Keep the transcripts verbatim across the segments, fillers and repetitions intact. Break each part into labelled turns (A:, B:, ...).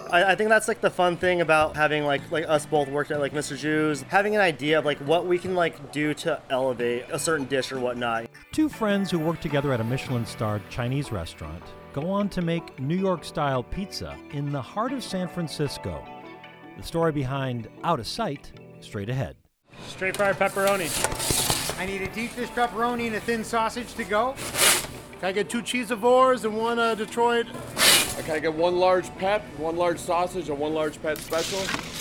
A: I, I think that's like the fun thing about having like like us both worked at like Mister Juice, having an idea of like what we can like do to elevate a certain dish or whatnot.
B: Two friends who work together at a Michelin-starred Chinese restaurant go on to make New York-style pizza in the heart of San Francisco. The story behind Out of Sight, straight ahead.
C: Straight fried pepperoni.
D: I need a deep dish pepperoni and a thin sausage to go.
E: Can I get two cheesivores and one uh, Detroit?
F: Can I get one large pep, one large sausage, and one large pet special?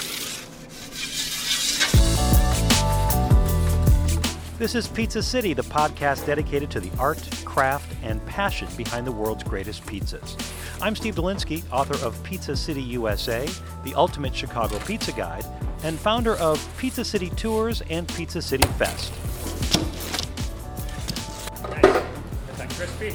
B: This is Pizza City, the podcast dedicated to the art, craft, and passion behind the world's greatest pizzas. I'm Steve Dolinsky, author of Pizza City U S A, the ultimate Chicago pizza guide, and founder of Pizza City Tours and Pizza City Fest.
C: Nice. That's that crispy.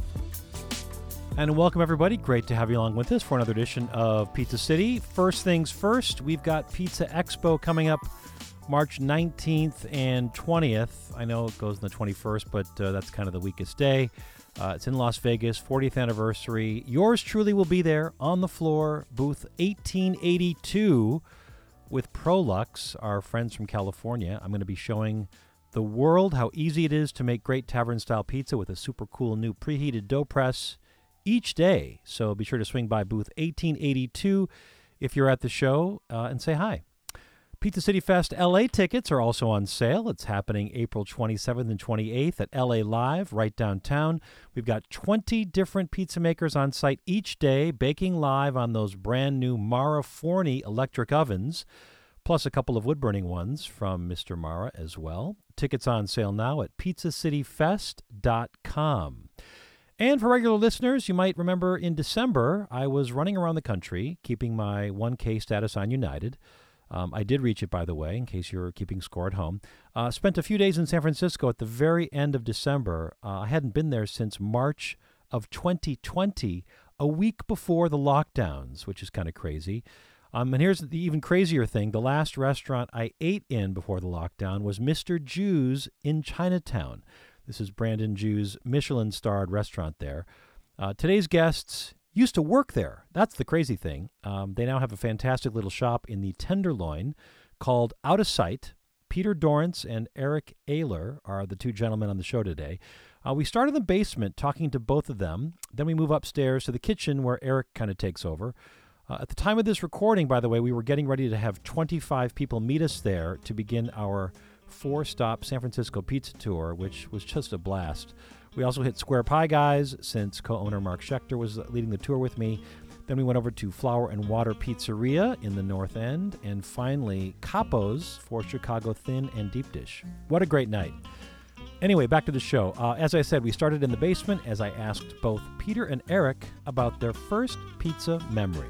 B: And welcome, everybody. Great to have you along with us for another edition of Pizza City. First things first, we've got Pizza Expo coming up March nineteenth and twentieth. I know it goes on the twenty-first, but uh, that's kind of the weakest day. Uh, it's in Las Vegas, fortieth anniversary. Yours truly will be there on the floor, booth eighteen eighty-two with Prolux, our friends from California. I'm going to be showing the world how easy it is to make great tavern-style pizza with a super cool new preheated dough press each day. So be sure to swing by booth eighteen eighty-two if you're at the show uh, and say hi. Pizza City Fest L A tickets are also on sale. It's happening April twenty-seventh and twenty-eighth at L A Live, right downtown. We've got twenty different pizza makers on site each day, baking live on those brand new Mara Forni electric ovens, plus a couple of wood-burning ones from Mister Mara as well. Tickets on sale now at pizza city fest dot com. And for regular listeners, you might remember in December, I was running around the country, keeping my one K status on United. Um, I did reach it, by the way, in case you're keeping score at home. Uh, spent a few days in San Francisco at the very end of December. Uh, I hadn't been there since March of twenty twenty, a week before the lockdowns, which is kind of crazy. Um, and here's the even crazier thing. The last restaurant I ate in before the lockdown was Mister Juice in Chinatown. This is Brandon Ju's Michelin-starred restaurant there. Uh, today's guests used to work there. That's the crazy thing. Um, they now have a fantastic little shop in the Tenderloin called Out of Sight. Peter Dorrance and Eric Ayler are the two gentlemen on the show today. Uh, we start in the basement talking to both of them. Then we move upstairs to the kitchen where Eric kind of takes over. Uh, at the time of this recording, by the way, we were getting ready to have twenty-five people meet us there to begin our four-stop San Francisco pizza tour, which was just a blast. We also hit Square Pie Guys, since co-owner Mark Schechter was leading the tour with me. Then we went over to Flour and Water Pizzeria in the North End, and finally Capo's for Chicago Thin and Deep Dish. What a great night. Anyway, back to the show. Uh, as I said, we started in the basement as I asked both Peter and Eric about their first pizza memory.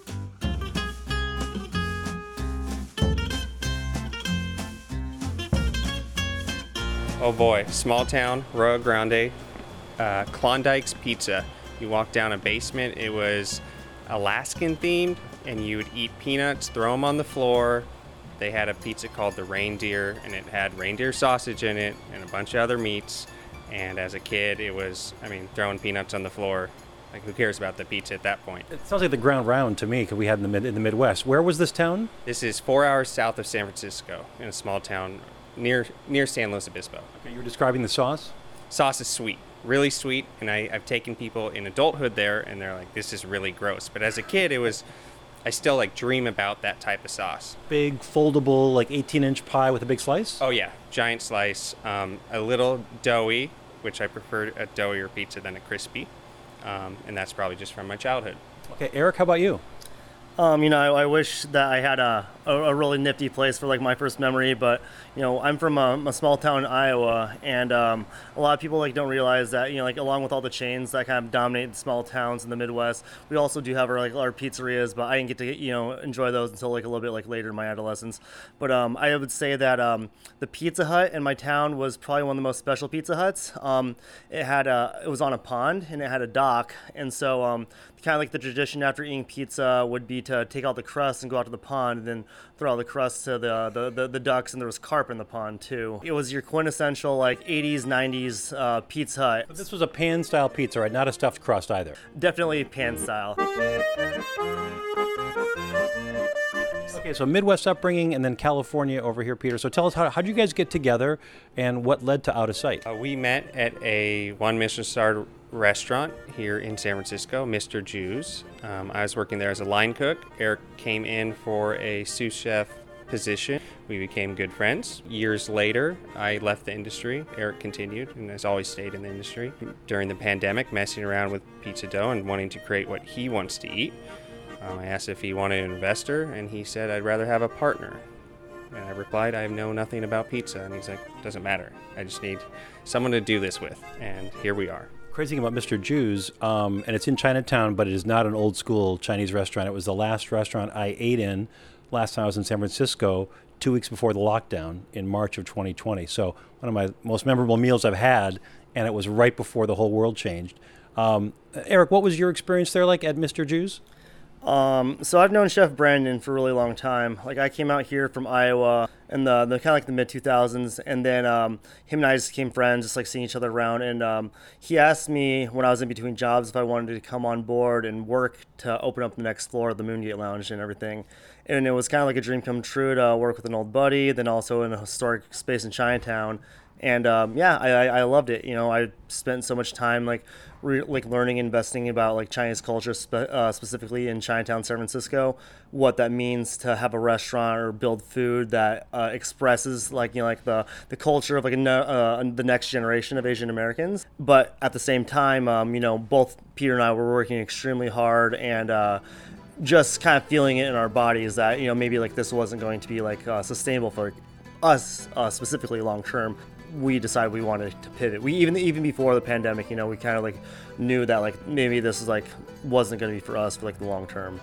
G: Oh boy, small town, Rio Grande, uh, Klondike's Pizza. You walk down a basement, it was Alaskan themed, and you would eat peanuts, throw them on the floor. They had a pizza called the Reindeer, and it had reindeer sausage in it and a bunch of other meats. And as a kid, it was, I mean, throwing peanuts on the floor. Like, who cares about the pizza at that point?
B: It sounds like the ground round to me, because we had in the, mid, in the Midwest. Where was this town?
G: This is four hours south of San Francisco, in a small town near near San Luis Obispo.
B: Okay, you were describing the sauce?
G: Sauce is sweet, really sweet, and I, I've taken people in adulthood there, and they're like, this is really gross. But as a kid, it was, I still like dream about that type of sauce.
B: Big, foldable, like eighteen-inch pie with a big slice?
G: Oh yeah, giant slice, um, a little doughy, which I prefer a doughier pizza than a crispy, um, and that's probably just from my childhood.
B: Okay, Eric, how about you?
A: Um, you know, I, I wish that I had a, a, a really nifty place for like my first memory, but you know, I'm from a, a small town in Iowa, and um, a lot of people like don't realize that, you know, like along with all the chains that kind of dominate the small towns in the Midwest, we also do have our like our pizzerias, but I didn't get to, you know, enjoy those until like a little bit like later in my adolescence. But um, I would say that um, the Pizza Hut in my town was probably one of the most special Pizza Huts. Um, it had a, it was on a pond and it had a dock, and so um, kind of like the tradition after eating pizza would be to take out the crust and go out to the pond and then throw all the crust to the, the, the, the ducks, and there was carp in the pond too. It was your quintessential like eighties, nineties uh, Pizza Hut.
B: But this was a pan-style pizza, right? Not a stuffed crust either.
A: Definitely pan style.
B: Okay, so Midwest upbringing and then California over here, Peter. So tell us, how how'd you guys get together and what led to Out of Sight?
G: Uh, we met at a one Michelin starred restaurant here in San Francisco, Mister Jew's. Um, I was working there as a line cook. Eric came in for a sous chef position. We became good friends. Years later, I left the industry. Eric continued and has always stayed in the industry. During the pandemic, messing around with pizza dough and wanting to create what he wants to eat. Um, I asked if he wanted an investor, and he said, I'd rather have a partner. And I replied, I know nothing about pizza. And he's like, doesn't matter. I just need someone to do this with. And here we are.
B: Crazy thing about Mister Jew's, um, and it's in Chinatown, but it is not an old school Chinese restaurant. It was the last restaurant I ate in last time I was in San Francisco, two weeks before the lockdown in March of twenty twenty. So one of my most memorable meals I've had, and it was right before the whole world changed. Um, Eric, what was your experience there like at Mister Jew's?
A: Um, so I've known Chef Brandon for a really long time. Like I came out here from Iowa in the, the kind of like the mid two thousands, and then um, him and I just became friends, just like seeing each other around. And um, he asked me when I was in between jobs if I wanted to come on board and work to open up the next floor of the Moongate Lounge and everything. And it was kind of like a dream come true to work with an old buddy, then also in a historic space in Chinatown. And um, yeah, I, I loved it. You know, I spent so much time like re- like learning, investing about like Chinese culture, spe- uh, specifically in Chinatown, San Francisco. What that means to have a restaurant or build food that uh, expresses like you know like the, the culture of like a ne- uh, the next generation of Asian Americans. But at the same time, um, you know, both Peter and I were working extremely hard and. Uh, just kind of feeling it in our bodies that you know maybe like this wasn't going to be like uh, sustainable for us uh, specifically long term. We decided we wanted to pivot. We even even before the pandemic, you know, we kind of like knew that like maybe this is like wasn't going to be for us for like the long term.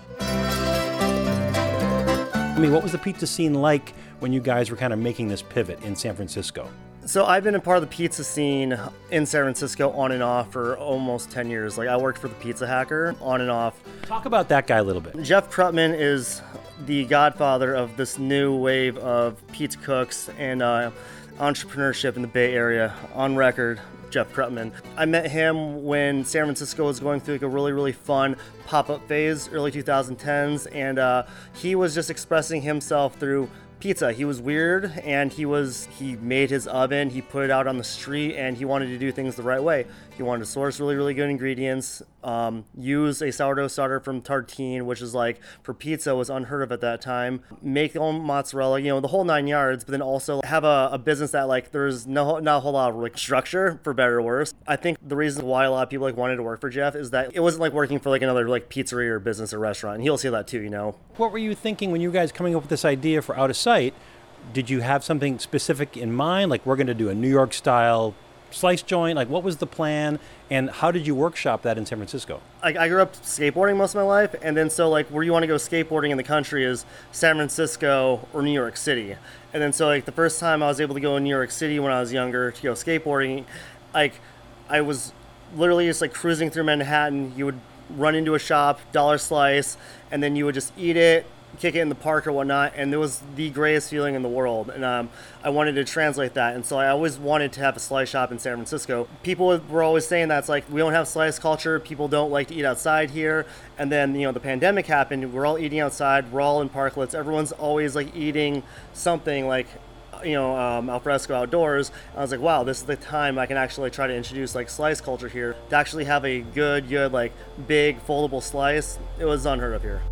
B: I mean, what was the pizza scene like when you guys were kind of making this pivot in San Francisco?
A: So I've been a part of the pizza scene in San Francisco on and off for almost ten years. Like I worked for the Pizza Hacker on and off.
B: Talk about that guy a little bit.
A: Jeff Krupman is the godfather of this new wave of pizza cooks and uh, entrepreneurship in the Bay Area. On record, Jeff Krupman. I met him when San Francisco was going through like a really, really fun pop-up phase, early twenty tens, and uh, he was just expressing himself through pizza. He was weird, and he was he made his oven, he put it out on the street, and he wanted to do things the right way. He wanted to source really, really good ingredients, um, use a sourdough starter from Tartine, which is like, for pizza, was unheard of at that time. Make their own mozzarella, you know, the whole nine yards, but then also have a, a business that, like, there's no not a whole lot of, like, structure, for better or worse. I think the reason why a lot of people, like, wanted to work for Jeff is that it wasn't like working for, like, another, like, pizzeria or business or restaurant, and he'll see that too, you know.
B: What were you thinking when you guys coming up with this idea for Out of Sight? Did you have something specific in mind, like we're going to do a New York style slice joint? Like what was the plan, and how did you workshop that in San Francisco?
A: I, I grew up skateboarding most of my life, and then so like where you want to go skateboarding in the country is San Francisco or New York City. And then so like the first time I was able to go in New York City when I was younger to go skateboarding, like I was literally just like cruising through Manhattan. You would run into a shop, dollar slice, and then you would just eat it, kick it in the park or whatnot, and it was the greatest feeling in the world. And um, I wanted to translate that, and so I always wanted to have a slice shop in San Francisco. People were always saying that it's like, we don't have slice culture, people don't like to eat outside here. And then, you know, the pandemic happened, we're all eating outside, we're all in parklets, everyone's always like eating something like, you know, um, al fresco outdoors. I was like, wow, this is the time I can actually try to introduce like slice culture here. To actually have a good, good, like big foldable slice, it was unheard of here.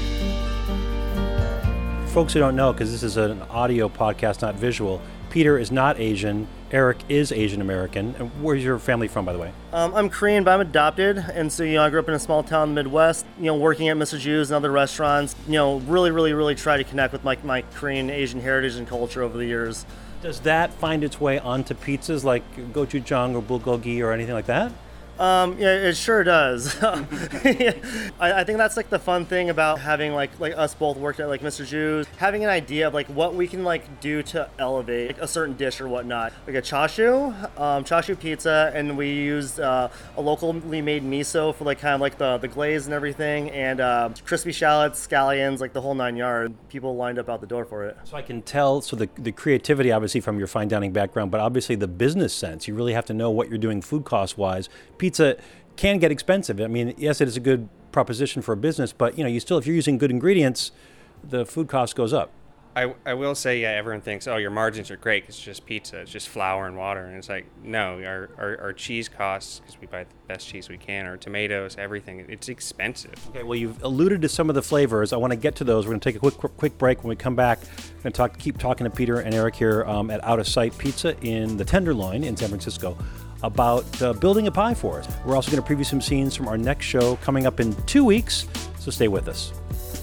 B: Folks who don't know, because this is an audio podcast, not visual, Peter is not Asian. Eric is Asian American. And where's your family from, by the way?
A: Um, I'm Korean, but I'm adopted. And so, you know, I grew up in a small town in the Midwest, you know, working at Mister Jew's and other restaurants, you know, really, really, really try to connect with my, my Korean Asian heritage and culture over the years.
B: Does that find its way onto pizzas like gochujang or bulgogi or anything like that?
A: Um, yeah, it sure does. I, I think that's like the fun thing about having like like us both worked at like Mister Juice, having an idea of like what we can like do to elevate a certain dish or whatnot. Like a chashu, um, chashu pizza, and we used uh, a locally made miso for like kind of like the, the glaze and everything, and uh, crispy shallots, scallions, like the whole nine yards. People lined up out the door for it.
B: So I can tell, so the, the creativity obviously from your fine dining background, but obviously the business sense, you really have to know what you're doing food cost wise. Pizza can get expensive. I mean, yes, it is a good proposition for a business, but you know, you still, if you're using good ingredients, the food cost goes up.
G: I, I will say, yeah, everyone thinks, oh, your margins are great 'cause it's just pizza. It's just flour and water. And it's like, no, our, our, our cheese costs, because we buy the best cheese we can, our tomatoes, everything, it's expensive.
B: Okay, well, you've alluded to some of the flavors. I want to get to those. We're going to take a quick quick, quick break. When we come back, we're going to talk, keep talking to Peter and Eric here um, at Out of Sight Pizza in the Tenderloin in San Francisco about uh, building a pie for us. We're also going to preview some scenes from our next show coming up in two weeks, so stay with us.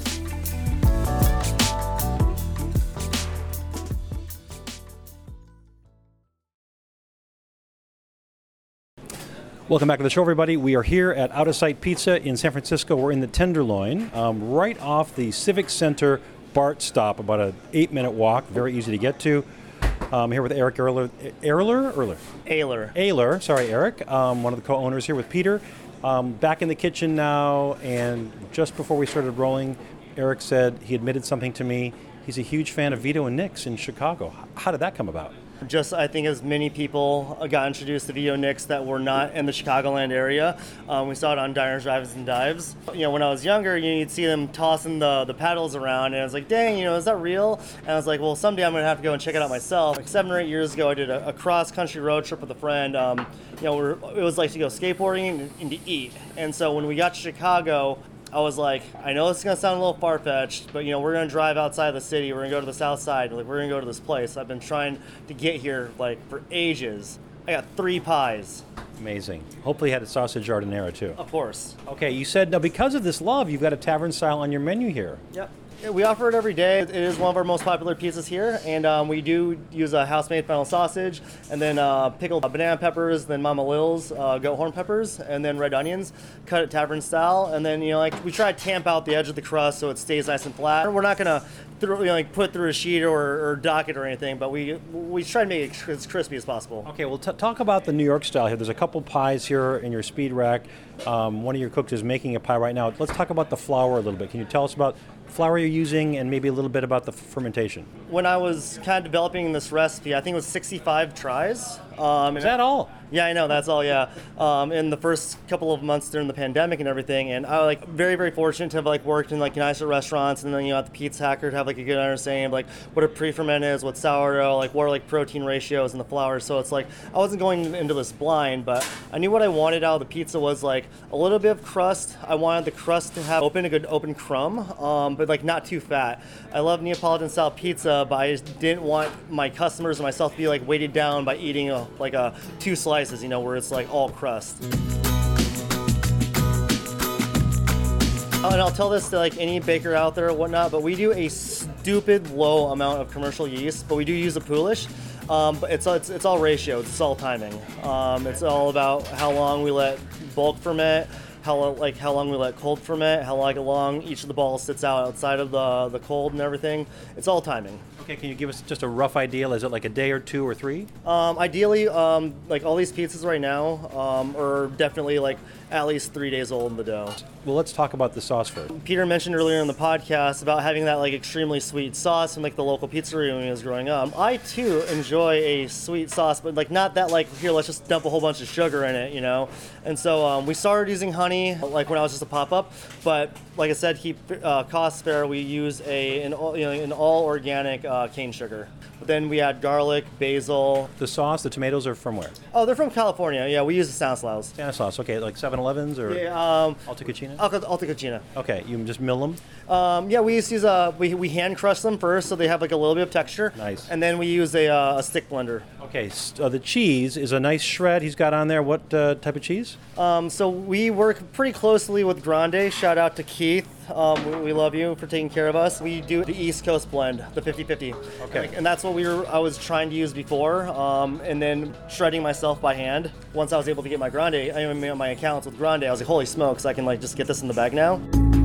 B: Welcome back to the show, everybody. We are here at Out of Sight Pizza in San Francisco. We're in the Tenderloin, um, right off the Civic Center BART stop, about an eight-minute walk, very easy to get to. I'm here with Eric Erler. Erler? Erler?
A: Ayler.
B: Ayler, sorry, Eric, um, one of the co-owners here with Peter. Um, back in the kitchen now, and just before we started rolling, Eric said he admitted something to me. He's a huge fan of Vito and Nick's in Chicago. How did that come about?
A: Just, I think, as many people got introduced to Vito Nick's that were not in the Chicagoland area. Um, we saw it on Diners, Drives, and Dives. You know, when I was younger, you know, you'd see them tossing the, the paddles around, and I was like, dang, you know, is that real? And I was like, well, someday I'm going to have to go and check it out myself. Like seven or eight years ago, I did a, a cross-country road trip with a friend. Um, you know, we're, it was like to go skateboarding and, and to eat. And so when we got to Chicago, I was like, I know this is going to sound a little far-fetched, but, you know, we're going to drive outside the city. We're going to go to the south side. Like, we're going to go to this place. I've been trying to get here, like, for ages. I got three pies.
B: Amazing. Hopefully you had a sausage jardinera, too.
A: Of course.
B: Okay, you said, now because of this love, you've got a tavern style on your menu here.
A: Yep. We offer it every day. It is one of our most popular pizzas here, and um, we do use a house-made fennel sausage, and then uh, pickled banana peppers, then Mama Lil's uh, goat horn peppers, and then red onions, cut it tavern style, and then you know like we try to tamp out the edge of the crust so it stays nice and flat. We're not gonna through, you know, like put through a sheet or, or dock it or anything, but we we try to make it as crispy as possible.
B: Okay, well t- talk about the New York style here. There's a couple pies here in your speed rack. Um, one of your cooks is making a pie right now. Let's talk about the flour a little bit. Can you tell us about flour you're using and maybe a little bit about the f- fermentation?
A: When I was kind of developing this recipe, I think it was sixty-five tries. Um,
B: Is that all?
A: Yeah, I know, that's all, yeah. Um, in the first couple of months during the pandemic and everything, and I was like very, very fortunate to have like worked in like nicer restaurants, and then you know at the Pizza Hacker to have like a good understanding of like what a pre-ferment is, what sourdough, like what are like protein ratios in the flour. So it's like I wasn't going into this blind, but I knew what I wanted out of the pizza was like a little bit of crust. I wanted the crust to have open, a good open crumb, um, but like not too fat. I love Neapolitan style pizza, but I just didn't want my customers and myself to be like weighted down by eating a, like a two slices, you know, where it's like all crust. Oh, and I'll tell this to like any baker out there or whatnot, but we do a stupid low amount of commercial yeast, but we do use a Polish. Um, but it's, it's it's all ratio, it's all timing. Um, it's all about how long we let bulk ferment, how like how long we let cold ferment, how like long each of the balls sits out outside of the the cold and everything. It's all timing.
B: Okay, can you give us just a rough idea? Is it like a day or two or three?
A: Um, ideally, um, like all these pizzas right now um, are definitely like at least three days old in the dough.
B: Well, let's talk about the sauce first.
A: Peter mentioned earlier in the podcast about having that like extremely sweet sauce from like the local pizzeria when he was growing up. I too enjoy a sweet sauce, but like not that like here let's just dump a whole bunch of sugar in it, you know. And so um, we started using honey like when I was just a pop-up, but like I said, keep uh, costs fair. We use a an all, you know an all organic uh, cane sugar. But then we add garlic, basil.
B: The sauce, the tomatoes are from where?
A: Oh, they're from California. Yeah, we use the Stanislaus.
B: Stanislaus, okay, like seven elevens or
A: Yeah, um,
B: Alta Cucina?
A: Alta, Alta Cucina.
B: Okay, you just mill them?
A: Um, yeah, we used to use a, we, we hand crush them first so they have like a little bit of texture.
B: Nice.
A: And then we use a, uh, a stick blender.
B: Okay, so the cheese is a nice shred he's got on there. What uh, type of cheese?
A: Um, so we work work pretty closely with Grande. Shout out to Keith. Um, we, we love you for taking care of us. We do the East Coast blend, the fifty fifty.
B: Okay.
A: And, and that's what we were. I was trying to use before, um, and then shredding myself by hand. Once I was able to get my Grande, I mean, my accounts with Grande, I was like, holy smokes, I can like just get this in the bag now.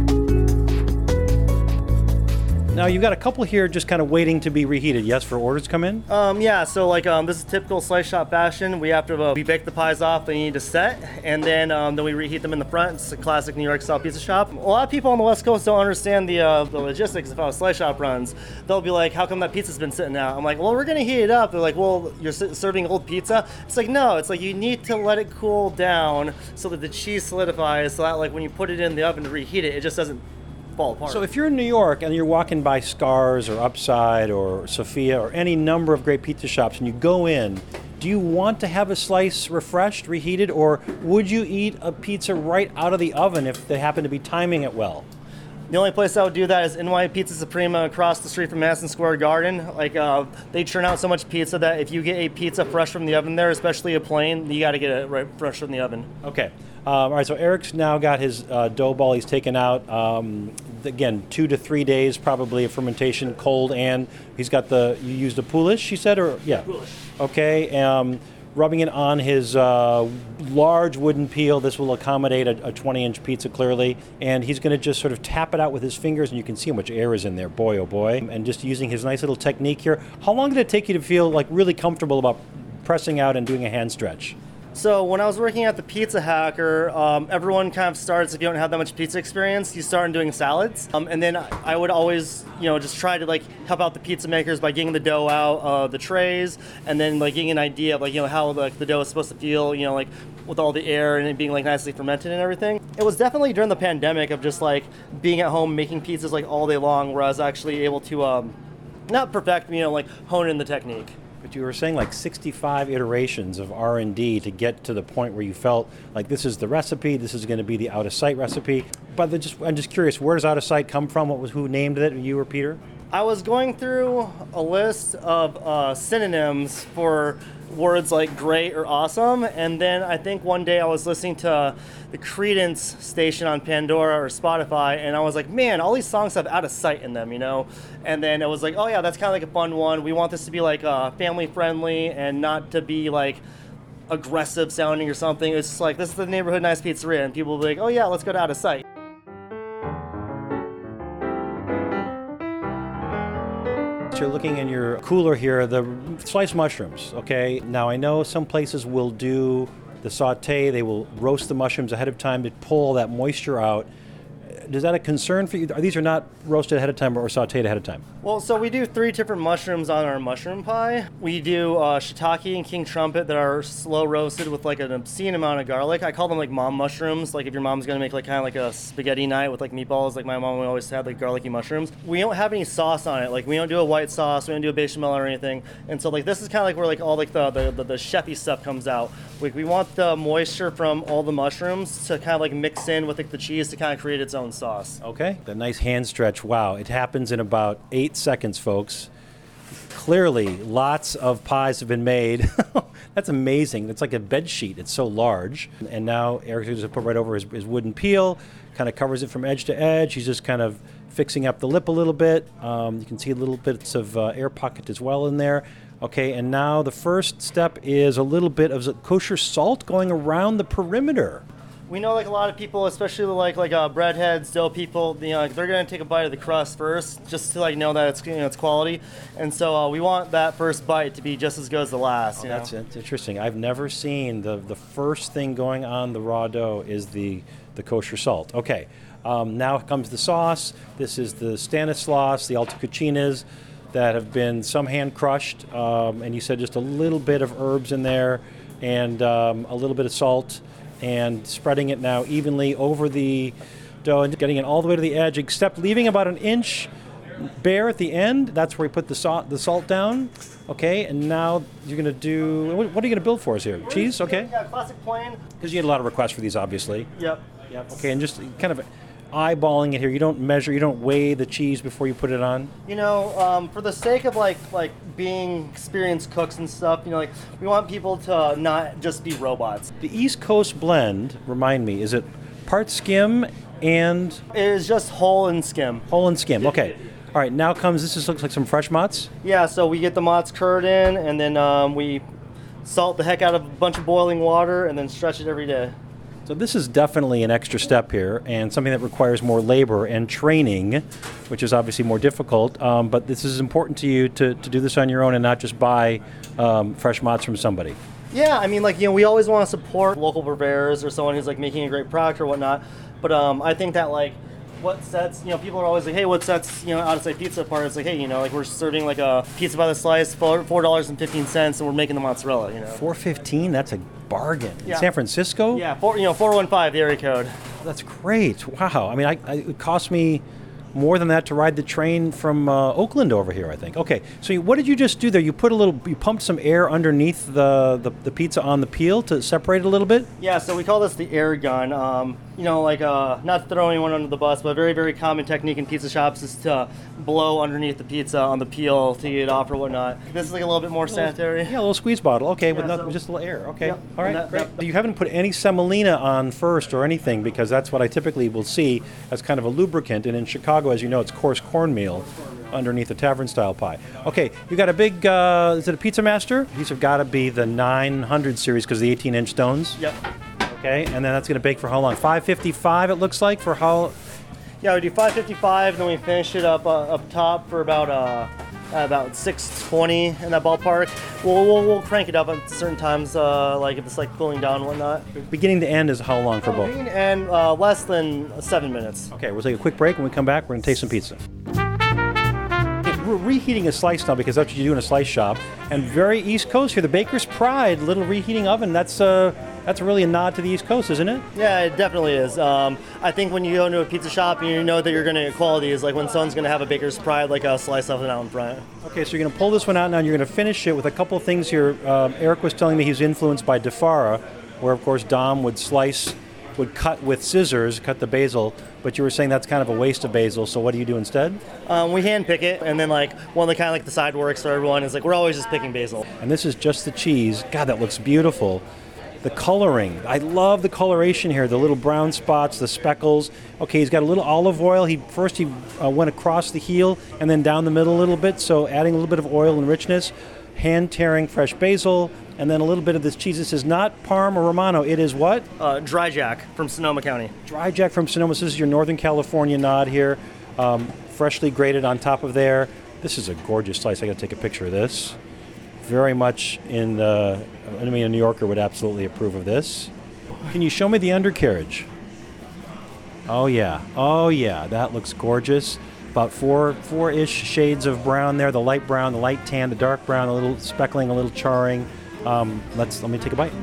B: Now you've got a couple here just kind of waiting to be reheated. Yes, for orders come in.
A: Um, yeah, so like um, this is typical slice shop fashion. We have to uh, we bake the pies off. They need to set, and then um, then we reheat them in the front. It's a classic New York style pizza shop. A lot of people on the West Coast don't understand the uh, the logistics of how a slice shop runs. They'll be like, "How come that pizza's been sitting out?" I'm like, "Well, we're gonna heat it up." They're like, "Well, you're s- serving old pizza." It's like, no, it's like you need to let it cool down so that the cheese solidifies. So that like when you put it in the oven to reheat it, it just doesn't fall apart.
B: So if you're in New York and you're walking by Scars or Upside or Sophia or any number of great pizza shops and you go in, do you want to have a slice refreshed, reheated, or would you eat a pizza right out of the oven if they happen to be timing it well?
A: The only place I would do that is N Y Pizza Suprema across the street from Madison Square Garden. Like uh, they churn out so much pizza that if you get a pizza fresh from the oven there, especially a plain, you got to get it right fresh from the oven.
B: Okay. Um, all right, so Eric's now got his uh, dough ball he's taken out. Um, again, two to three days probably of fermentation, cold, and he's got the, you used a poulish, you said, or, yeah.
A: Poulish.
B: Okay, um, rubbing it on his uh, large wooden peel. This will accommodate a twenty-inch pizza, clearly. And he's going to just sort of tap it out with his fingers, and you can see how much air is in there. Boy, oh boy. And just using his nice little technique here. How long did it take you to feel like really comfortable about pressing out and doing a hand stretch?
A: So when I was working at the Pizza Hacker, um, everyone kind of starts, if you don't have that much pizza experience, you start doing salads. Um, and then I would always, you know, just try to like help out the pizza makers by getting the dough out of the trays, and then like getting an idea of like, you know, how like the dough is supposed to feel, you know, like with all the air and it being like nicely fermented and everything. It was definitely during the pandemic of just like being at home making pizzas like all day long, where I was actually able to um, not perfect, you know, like hone in the technique.
B: But you were saying like sixty-five iterations of R and D to get to the point where you felt like this is the recipe, this is going to be the out of sight recipe. But the just, I'm just curious, where does out of sight come from? What was who named it? You or Peter?
A: I was going through a list of uh, synonyms for words like great or awesome, and then I think one day I was listening to the Creedence station on Pandora or Spotify, and I was like, man, all these songs have out of sight in them, you know? And then it was like, oh yeah, that's kind of like a fun one. We want this to be like uh, family friendly and not to be like aggressive sounding or something. It's just like, this is the neighborhood nice pizzeria, and people will be like, oh yeah, let's go to out of sight.
B: You're looking in your cooler here, the sliced mushrooms, okay? Now I know some places will do the saute, they will roast the mushrooms ahead of time to pull all that moisture out. Is that a concern for you? These are not roasted ahead of time or sauteed ahead of time?
A: Well, so we do three different mushrooms on our mushroom pie. We do uh, shiitake and king trumpet that are slow roasted with like an obscene amount of garlic. I call them like mom mushrooms. Like if your mom's gonna make like kind of like a spaghetti night with like meatballs, like my mom would always have like garlicky mushrooms. We don't have any sauce on it. Like we don't do a white sauce, we don't do a bechamel or anything. And so like this is kind of like where like all like the the, the, the chefy stuff comes out. Like we want the moisture from all the mushrooms to kind of like mix in with like the cheese to kind of create its own sauce.
B: Okay, the nice hand stretch. Wow, it happens in about eight seconds, folks. Clearly, lots of pies have been made. That's amazing. It's like a bed sheet. It's so large. And now Eric's going to put right over his, his wooden peel, kind of covers it from edge to edge. He's just kind of fixing up the lip a little bit. Um, you can see little bits of uh, air pocket as well in there. Okay, and now the first step is a little bit of kosher salt going around the perimeter.
A: We know like a lot of people, especially like like uh, breadheads, dough people, you know, like, they're gonna take a bite of the crust first, just to like know that it's, you know, it's quality, and so uh, we want that first bite to be just as good as the last.
B: Oh,
A: you
B: that's,
A: know?
B: that's interesting. I've never seen the the first thing going on the raw dough is the the kosher salt. Okay, um, now comes the sauce. This is the Stanislaus, the Alta Cucinas that have been some hand crushed, um, and you said just a little bit of herbs in there and um, a little bit of salt. And spreading it now evenly over the dough and getting it all the way to the edge, except leaving about an inch bare at the end. That's where we put the salt, the salt down. Okay, and now you're going to do, what are you going to build for us here? Cheese? Okay.
A: Yeah, classic plain.
B: Because you had a lot of requests for these, obviously.
A: Yep.
B: Yep. Okay, and just kind of eyeballing it here. You don't measure, you don't weigh the cheese before you put it on?
A: You know, um, for the sake of like like being experienced cooks and stuff, you know, like we want people to not just be robots.
B: The East Coast blend, remind me, is it part skim and
A: It is just whole and skim.
B: whole and skim. Okay. All right, now comes, this just looks like some fresh mozz.
A: Yeah, so we get the mozz curd in, and then um, we salt the heck out of a bunch of boiling water, and then stretch it every day.
B: So this is definitely an extra step here, and something that requires more labor and training, which is obviously more difficult. Um, but this is important to you to, to do this on your own and not just buy um, fresh mozz from somebody.
A: Yeah, I mean, like, you know, we always want to support local purveyors or someone who's, like, making a great product or whatnot. But um, I think that, like, what sets, you know, people are always like, hey, what sets, you know, out of sight pizza apart? It's like, hey, you know, like, we're serving, like, a pizza by the slice, four dollars and fifteen cents, and we're making the mozzarella, you know.
B: four fifteen, that's a bargain.
A: Yeah.
B: In San Francisco?
A: Yeah, four, you know, four one five, the area code.
B: That's great. Wow. I mean, I, I, it cost me more than that to ride the train from uh, Oakland over here, I think. Okay, so you, what did you just do there? You put a little, you pumped some air underneath the, the, the pizza on the peel to separate it a little bit?
A: Yeah, so we call this the air gun. Um, you know, like, uh, not throwing anyone under the bus, but a very, very common technique in pizza shops is to blow underneath the pizza on the peel to get it off or whatnot. This is like a little bit more sanitary.
B: Yeah, a little squeeze bottle. Okay, with
A: Yeah,
B: nothing,
A: so-
B: just a little air. Okay,
A: Yeah,
B: all right,
A: and that-
B: great.
A: that-
B: You haven't put any semolina on first or anything, because that's what I typically will see as kind of a lubricant. And in Chicago, as you know, it's coarse cornmeal underneath a tavern-style pie. Okay, you got a big, uh, is it a Pizza Master? These have got to be the nine hundred series because of the eighteen-inch stones.
A: Yep.
B: Okay, and then that's going to bake for how long? five fifty-five, it looks like, for how...
A: Yeah, we do five fifty-five, then we finish it up uh, up top for about uh, about six twenty in that ballpark. We'll, we'll, we'll crank it up at certain times, uh, like if it's like cooling down and whatnot.
B: Beginning to end is how long for both?
A: And uh, less than seven minutes.
B: Okay, we'll take a quick break. When we come back, we're going to taste some pizza. We're reheating a slice now because that's what you do in a slice shop. And very East Coast here, the Baker's Pride little reheating oven. That's uh, that's really a nod to the East Coast, isn't it?
A: Yeah, it definitely is. Um, I think when you go into a pizza shop and you know that you're going to get quality is like when someone's going to have a Baker's Pride, like a slice of it out in front.
B: Okay, so you're going to pull this one out now and you're going to finish it with a couple of things here. Um, Eric was telling me he's influenced by DeFara, where of course Dom would slice, would cut with scissors, cut the basil, but you were saying that's kind of a waste of basil, so what do you do instead?
A: Um, we hand pick it, and then like one of the kind of like the side works for everyone is like we're always just picking basil.
B: And this is just the cheese. God, that looks beautiful. The coloring. I love the coloration here. The little brown spots, the speckles. Okay, he's got a little olive oil. He first he uh, went across the heel and then down the middle a little bit, so adding a little bit of oil and richness. Hand tearing fresh basil, and then a little bit of this cheese. This is not Parm or Romano. It is what?
A: Uh, Dry Jack from Sonoma County.
B: Dry Jack from Sonoma. This is your Northern California nod here. Um, freshly grated on top of there. This is a gorgeous slice. I got to take a picture of this. Very much in the, I mean, a New Yorker would absolutely approve of this. Can you show me the undercarriage? Oh yeah, oh yeah, that looks gorgeous. About four, four-ish shades of brown there. The light brown, the light tan, the dark brown, a little speckling, a little charring. Um, let's let me take a bite.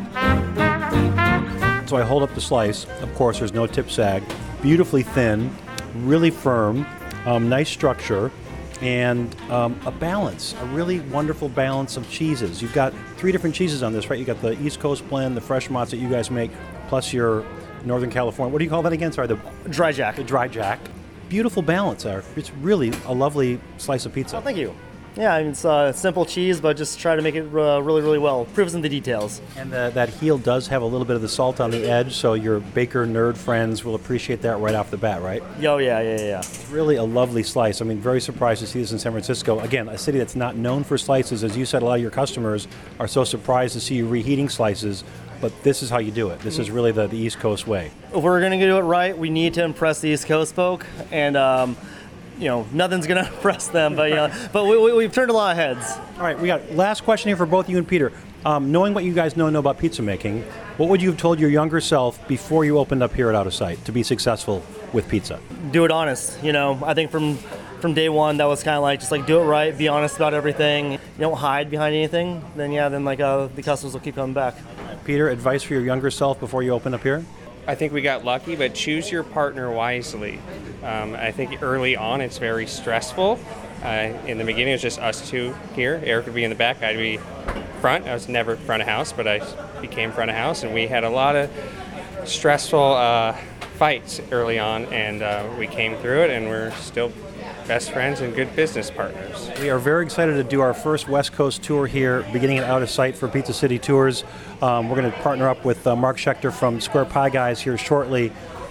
B: So I hold up the slice. Of course, there's no tip sag. Beautifully thin, really firm, um, nice structure. And um, a balance, a really wonderful balance of cheeses. You've got three different cheeses on this, right? You got the East Coast blend, the fresh mozz that you guys make, plus your Northern California. What do you call that again? Sorry, the
A: Dry Jack.
B: the Dry Jack. Beautiful balance there. It's really a lovely slice of pizza.
A: Oh, thank you. Yeah, I mean, it's uh, simple cheese, but just try to make it uh, really, really well. Proves in the details.
B: And the, that heel does have a little bit of the salt on the edge, so your baker nerd friends will appreciate that right off the bat, right?
A: Yo, yeah, yeah, yeah.
B: Really a lovely slice. I mean, very surprised to see this in San Francisco. Again, a city that's not known for slices. As you said, a lot of your customers are so surprised to see you reheating slices, but this is how you do it. This is really the, the East Coast way.
A: If we're going to do it right, we need to impress the East Coast folk, and, um, you know, nothing's going to impress them, but, you know, but we, we, we've turned a lot of heads.
B: All right, we got last question here for both you and Peter. Um, knowing what you guys know know about pizza making, what would you have told your younger self before you opened up here at Out of Sight to be successful with pizza?
A: Do it honest, you know. I think from from day one, that was kind of like, just like do it right, be honest about everything. You don't hide behind anything, then yeah, then like uh, the customers will keep coming back.
B: Peter, advice for your younger self before you open up here?
G: I think we got lucky, but choose your partner wisely. Um, I think early on it's very stressful. Uh, in the beginning, it was just us two here. Eric would be in the back, I'd be front. I was never front of house, but I became front of house, and we had a lot of stressful uh, fights early on, and uh, we came through it, and we're still best friends and good business partners.
B: We are very excited to do our first West Coast tour here, beginning at Out of Sight for Pizza City Tours. Um, we're going to partner up with uh, Mark Schechter from Square Pie Guys here shortly.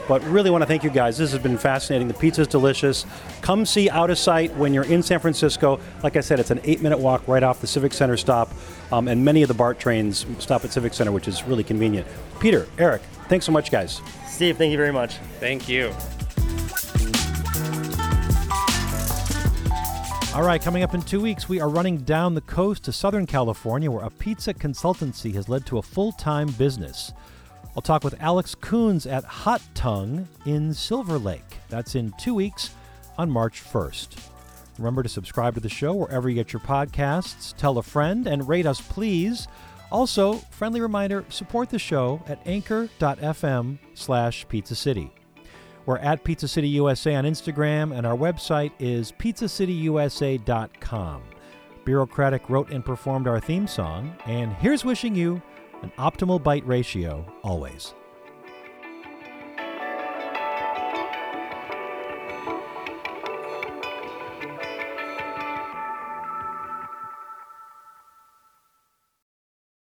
B: But really want to thank you guys. This has been fascinating. The pizza's delicious. Come see Out of Sight when you're in San Francisco. Like I said, it's an eight-minute walk right off the Civic Center stop, um, and many of the BART trains stop at Civic Center, which is really convenient. Peter, Eric, thanks so much, guys.
A: Steve, thank you very much.
G: Thank you.
B: All right, coming up in two weeks, we are running down the coast to Southern California, where a pizza consultancy has led to a full-time business. I'll talk with Alex Coons at Hot Tongue in Silver Lake. That's in two weeks on March first. Remember to subscribe to the show wherever you get your podcasts. Tell a friend and rate us, please. Also, friendly reminder, support the show at anchor.fm slash Pizza City. We're at Pizza City U S A on Instagram, and our website is pizza city u s a dot com. Bureaucratic wrote and performed our theme song, and here's wishing you an optimal bite ratio always.